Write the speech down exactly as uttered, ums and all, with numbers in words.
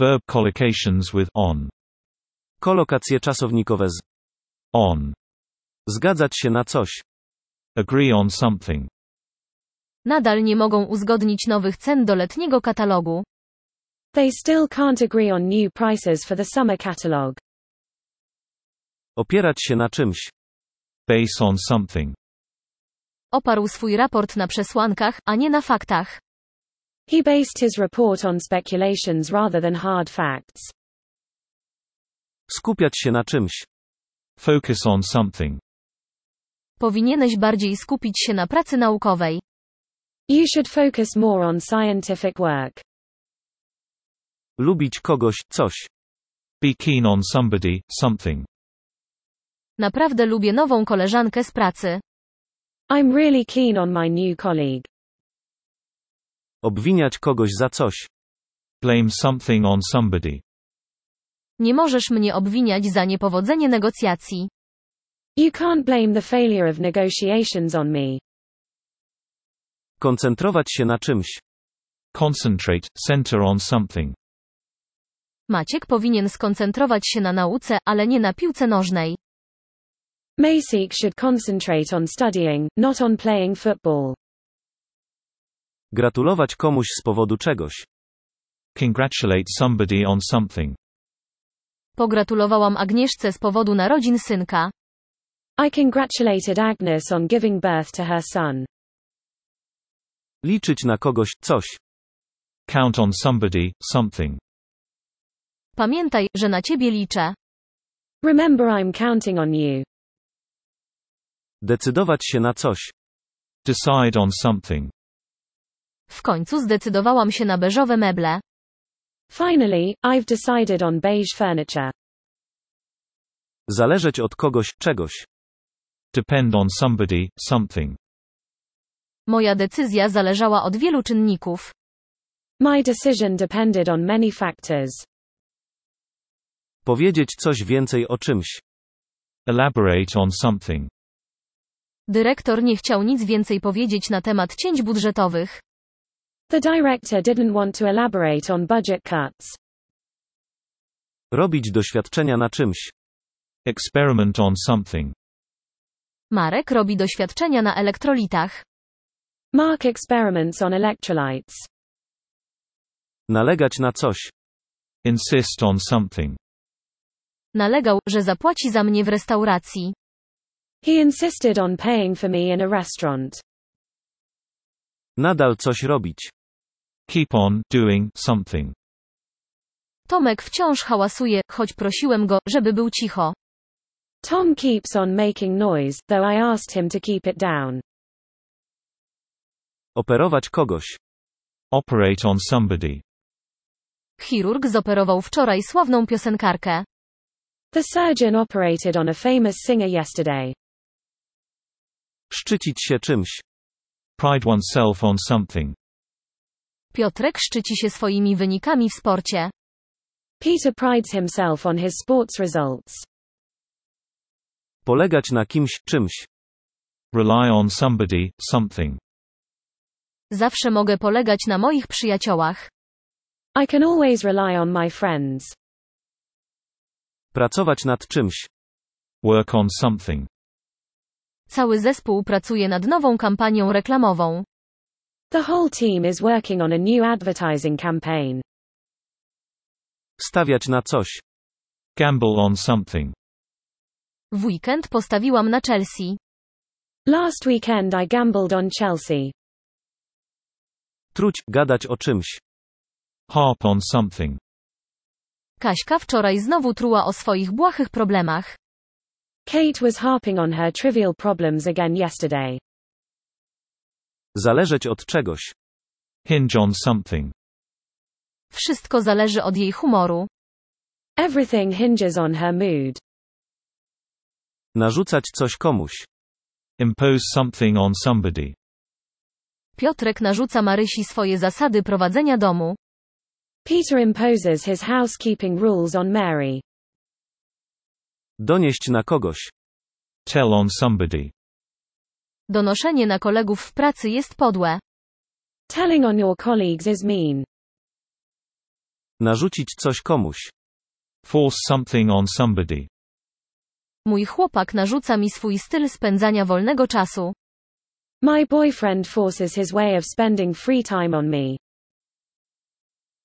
Verb collocations with on. Kolokacje czasownikowe z On. zgadzać się na coś. Agree on something. Nadal nie mogą uzgodnić nowych cen do letniego katalogu. They still can't agree on new prices for the summer catalog. Opierać się na czymś. Base on something. Oparł swój raport na przesłankach, a nie na faktach. He based his report on speculations rather than hard facts. Skupiać się na czymś. Focus on something. Powinieneś bardziej skupić się na pracy naukowej. You should focus more on scientific work. Lubić kogoś, coś. Be keen on somebody, something. Naprawdę lubię nową koleżankę z pracy. I'm really keen on my new colleague. Obwiniać kogoś za coś. Blame something on somebody. Nie możesz mnie obwiniać za niepowodzenie negocjacji. You can't blame the failure of negotiations on me. Koncentrować się na czymś. Concentrate, center on something. Maciek powinien skoncentrować się na nauce, ale nie na piłce nożnej. Maciek should concentrate on studying, not on playing football. Gratulować komuś z powodu czegoś. Congratulate somebody on something. Pogratulowałam Agnieszce z powodu narodzin synka. I congratulated Agnes on giving birth to her son. Liczyć na kogoś, coś. Count on somebody, something. Pamiętaj, że na ciebie liczę. Remember I'm counting on you. Decydować się na coś. Decide on something. W końcu zdecydowałam się na beżowe meble. Finally, I've decided on beige furniture. Zależeć od kogoś, czegoś. Depend on somebody, something. Moja decyzja zależała od wielu czynników. My decision depended on many factors. Powiedzieć coś więcej o czymś. Elaborate on something. Dyrektor nie chciał nic więcej powiedzieć na temat cięć budżetowych. The director didn't want to elaborate on budget cuts. Robić doświadczenia na czymś. Experiment on something. Marek robi doświadczenia na elektrolitach. Mark experiments on electrolytes. Nalegać na coś. Insist on something. Nalegał, że zapłaci za mnie w restauracji. He insisted on paying for me in a restaurant. Nadal coś robić. Keep on doing something. Tomek wciąż hałasuje, choć prosiłem go, żeby był cicho. Tom keeps on making noise, though I asked him to keep it down. Operować kogoś. Operate on somebody. Chirurg zoperował wczoraj sławną piosenkarkę. The surgeon operated on a famous singer yesterday. Szczycić się czymś. Pride oneself on something. Piotrek szczyci się swoimi wynikami w sporcie. Peter prides himself on his sports results. Polegać na kimś, czymś. Rely on somebody, something. Zawsze mogę polegać na moich przyjaciołach. I can always rely on my friends. Pracować nad czymś. Work on something. Cały zespół pracuje nad nową kampanią reklamową. The whole team is working on a new advertising campaign. Stawiać na coś. Gamble on something. W weekend postawiłam na Chelsea. Last weekend I gambled on Chelsea. Truć, gadać o czymś. Harp on something. Kaśka wczoraj znowu truła o swoich błahych problemach. Kate was harping on her trivial problems again yesterday. Zależeć od czegoś. Hinge on something. Wszystko zależy od jej humoru. Everything hinges on her mood. Narzucać coś komuś. Impose something on somebody. Piotrek narzuca Marysi swoje zasady prowadzenia domu. Peter imposes his housekeeping rules on Mary. Donieść na kogoś. Tell on somebody. Donoszenie na kolegów w pracy jest podłe. Telling on your colleagues is mean. Narzucić coś komuś. Force something on somebody. Mój chłopak narzuca mi swój styl spędzania wolnego czasu. My boyfriend forces his way of spending free time on me.